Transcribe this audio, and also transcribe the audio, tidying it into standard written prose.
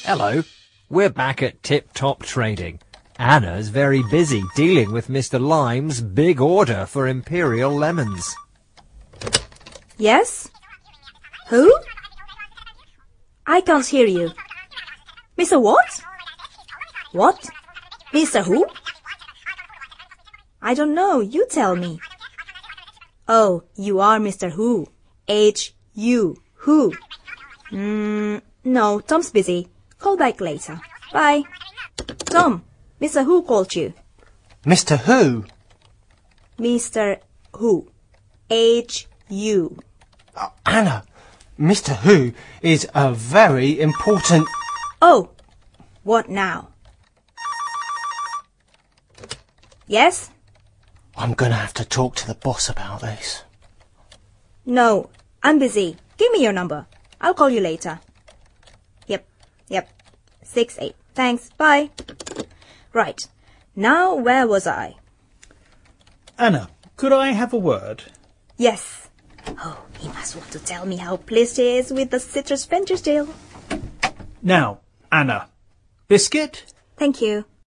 Hello. We're back at Tip Top Trading. Anna's very busy dealing with Mr. Lime's big order for Imperial lemons. Yes? Who? I can't hear you. Mr. What? What? Mr. Who? I don't know. You tell me. Oh, you are Mr. Who. H-U. Who? No, Tom's busy. Call back later. Bye. Tom, Mr. Who called you? Mr. Who? Mr. Who. H-U. Anna, Mr. Who is a very important... Oh, what now? Yes? I'm going to have to talk to the boss about this. No, I'm busy. Give me your number. I'll call you later. Yep. 6-8. Thanks. Bye. Right. Now, where was I? Anna, could I have a word? Yes. Oh, he must want to tell me how pleased he is with the citrus Ventures deal. Now, Anna. Biscuit? Thank you.